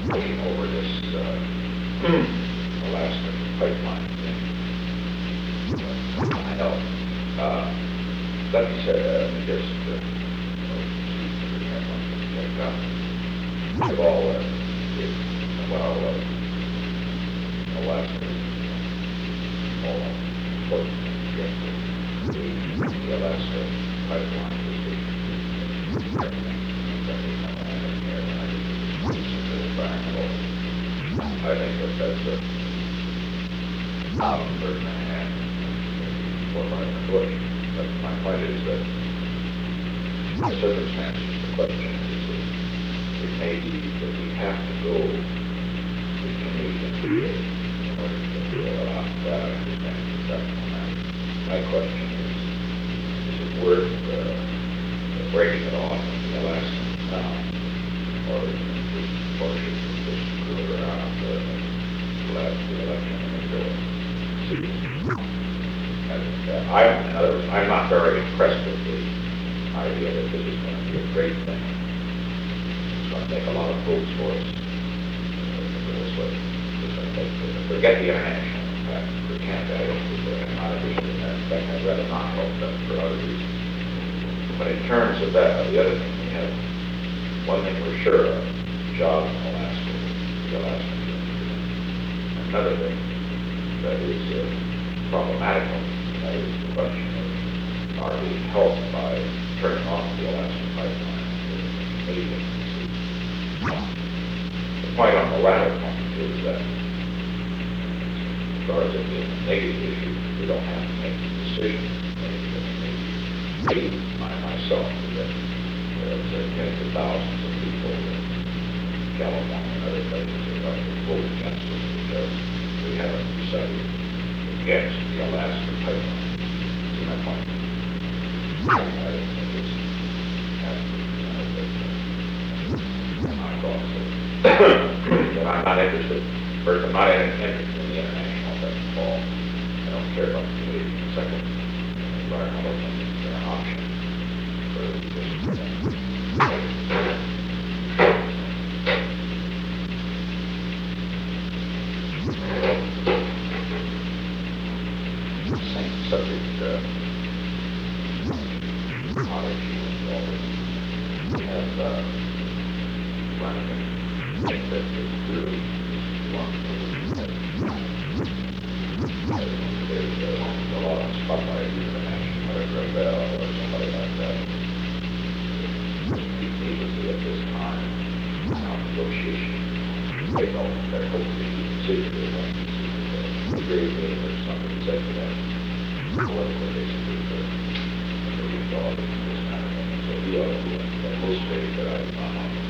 looking over this Alaska pipeline thing. I know. Let me say, let me just see if we have one like that. Of all, well, Alaska, all important, the Alaska pipeline is the everything. I think that that's a bird and a half for my bush. But my point is that the circumstances, the question is that it may be that we have to go to Canadian in order to feel that I understand exactly that. My question is it worth breaking it off in the Alaskan town, or should we just screw it around the election and go see? In other words, I'm not very impressed with the idea that this is going to be a great thing. It's going to make a lot of votes for us. Forget the international impact for Canada. I'm not interested in that. In fact, I'd rather not help them for other reasons. But in terms of that, the other thing we have, one thing we're sure of, jobs in Alaska, the Alaskan community. Another thing that is problematical, that is the question of are we helped by turning off the Alaskan pipeline to Canadian? The point on the latter point is that as far as it being a negative issue, we don't have to make the decision. Maybe myself, that there's tens of thousands of people in California and other places are going to vote against us because we haven't decided against the Alaska pipeline. See my point? I don't think it's my thoughts that I'm not interested. First, I'm not interested in the international effect at all. I don't care about the Canadian. Second, environmental things are an option for this. Same subject, oddity involved. We have one thing that is really one there's a lot of spotlight in the national Bell or somebody like that. Immediately at this time, negotiation, they know they're hoping to consider the grade meeting or something said to them. Political basically for $1 million this kind of thing. So he ought to be the most rate that I've found.